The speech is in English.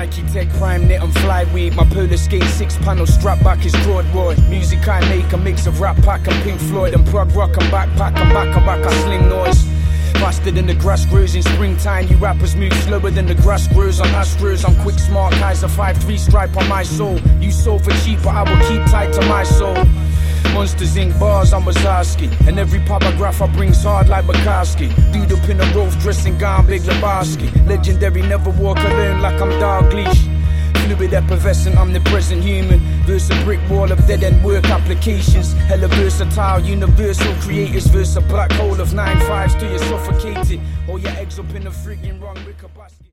Nike Tech Prime Net and Flyweight. My Polar Skate 6-panel strap back is corduroy. Music I make a mix of Rap Pack and Pink Floyd and prog rock and backpack and back I sling noise. Faster than the grass grows in springtime. You rappers move slower than the grass grows on Astros. I'm quick, smart, Kaiser 5-3 stripe on my soul. You sold for cheap, but I will keep tight to my soul. Monsters Inc. bars, I'm Wazowski. And every paragraph I bring's hard like Bukowski. Dude up in a Rolf dressing gown, Big Lebowski. Legendary, never walk alone like I'm Dalglish. Fluid, effervescent, omnipresent human. Verse a brick wall of dead-end work applications. Hella versatile, universal creators. Verse a black hole of 9 5s till you're suffocated. Or your eggs up in the friggin' wrong wicker basket.